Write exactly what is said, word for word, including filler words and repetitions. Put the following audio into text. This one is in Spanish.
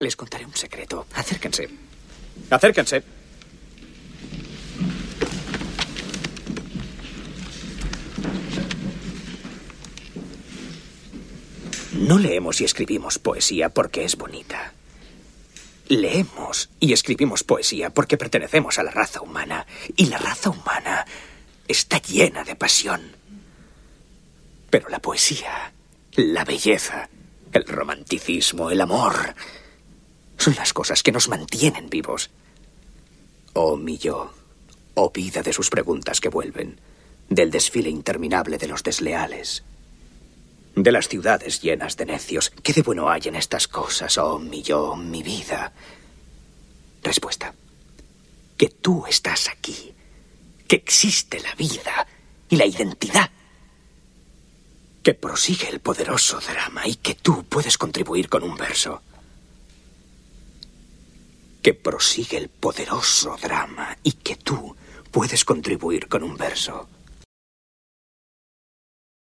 Les contaré un secreto. Acérquense. Acérquense. No leemos y escribimos poesía porque es bonita. Leemos y escribimos poesía porque pertenecemos a la raza humana. Y la raza humana está llena de pasión. Pero la poesía, la belleza, el romanticismo, el amor, son las cosas que nos mantienen vivos. Oh, mi yo, oh vida de sus preguntas que vuelven, del desfile interminable de los desleales, de las ciudades llenas de necios. ¿Qué de bueno hay en estas cosas, oh mi yo, mi vida? Respuesta: que tú estás aquí, que existe la vida y la identidad, que prosigue el poderoso drama y que tú puedes contribuir con un verso. Que prosigue el poderoso drama y que tú puedes contribuir con un verso.